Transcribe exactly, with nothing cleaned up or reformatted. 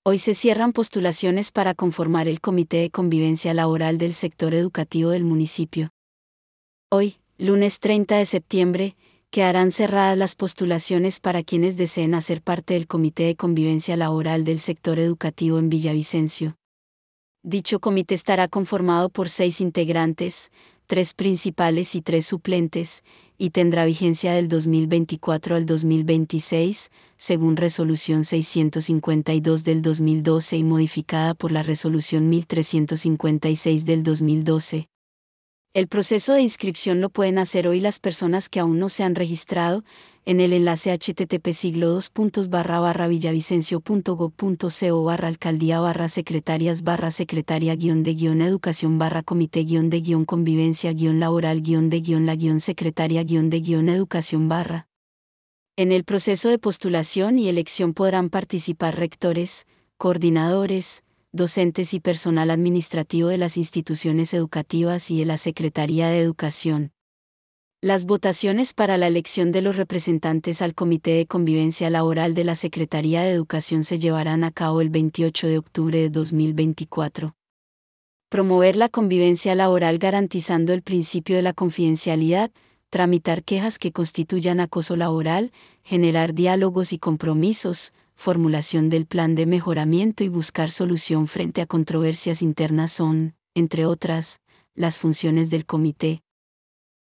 Hoy se cierran postulaciones para conformar el Comité de Convivencia Laboral del sector educativo del municipio. Hoy, lunes treinta de septiembre, quedarán cerradas las postulaciones para quienes deseen hacer parte del Comité de Convivencia Laboral del sector educativo en Villavicencio. Dicho comité estará conformado por seis integrantes, tres principales y tres suplentes, y tendrá vigencia del dos mil veinticuatro al dos mil veintiséis, según Resolución seiscientos cincuenta y dos del dos mil doce y modificada por la Resolución mil trescientos cincuenta y seis del dos mil doce. El proceso de inscripción lo pueden hacer hoy las personas que aún no se han registrado, en el enlace http siglo dos puntos barra barra villavicencio punto gob punto co barra alcaldía barra secretarias barra secretaria guión de guión educación barra comité guión de guión convivencia guión laboral guión de guión la guión secretaria guión de guión educación barra. En el proceso de postulación y elección podrán participar rectores, coordinadores, docentes y personal administrativo de las instituciones educativas y de la Secretaría de Educación. Las votaciones para la elección de los representantes al Comité de Convivencia Laboral de la Secretaría de Educación se llevarán a cabo el veintiocho de octubre de dos mil veinticuatro. Promover la convivencia laboral garantizando el principio de la confidencialidad, tramitar quejas que constituyan acoso laboral, generar diálogos y compromisos, formulación del plan de mejoramiento y buscar solución frente a controversias internas son, entre otras, las funciones del comité.